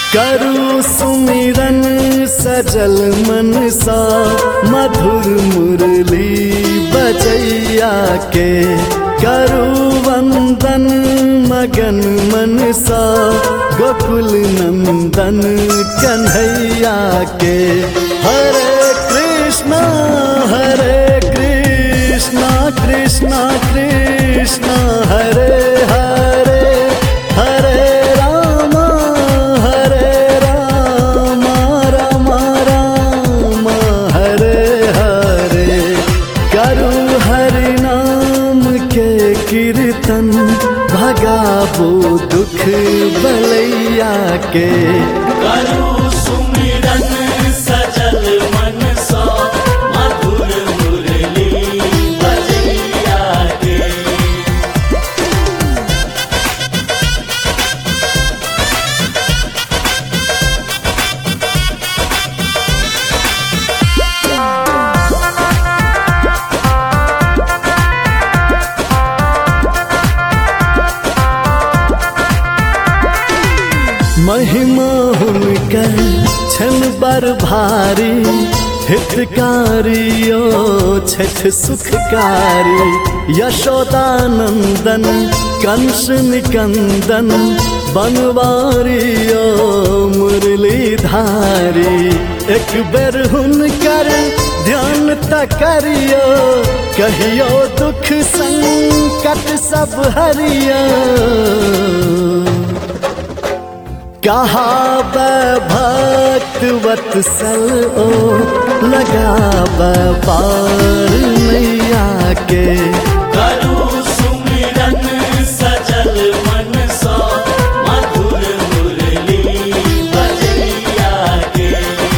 करू सुमिरन सजल मन सा मधुर मुरली बजैया के, करू वंदन मगन मन सा गोकुल नंदन कन्हैया के। हरे कृष्णा कृष्णा कृष्णा हरे हरे, हरे रामा रामा राम हरे हरे। करू हरि नाम के कीर्तन भगाबो दुख बलैया के, करू सुमिरन सजल मन सा मधुर मुरली बजैया के। महिमा हुनकर छन बर भारी, हितकारियो छठ सुखकारी। यशोदानंदन कंस निकंदन बनवारियो मुरली धारी। एक बेर हुनकर ध्यान तकरियो, कहियो दुख संकट सब हरियो। कहा भक्त वत्सल ओ लगा पार नैया के, करू सुमिरन सजल मन सा मधुर मुरली बजैया के।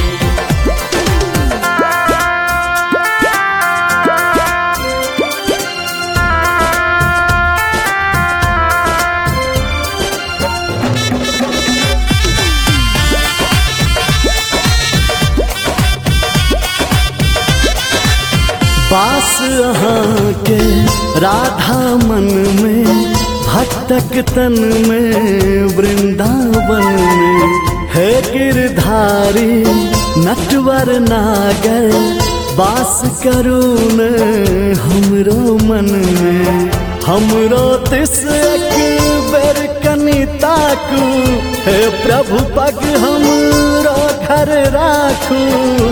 पास अहाँ के राधा मन में, भक्तक तन में वृंदावन में। है गिरधारी नटवर नागर, वास करून हमरो मन में। हमरो तिस एक बेर कनि ताकू, हे प्रभु पग हमरो घर राखू।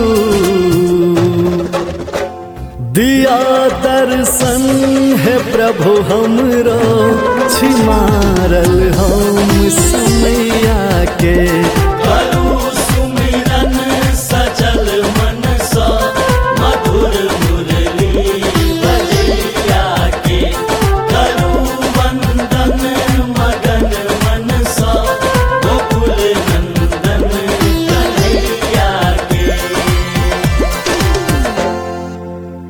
दिया दर्शन है प्रभु हमरो, छिमारल हम समैया के।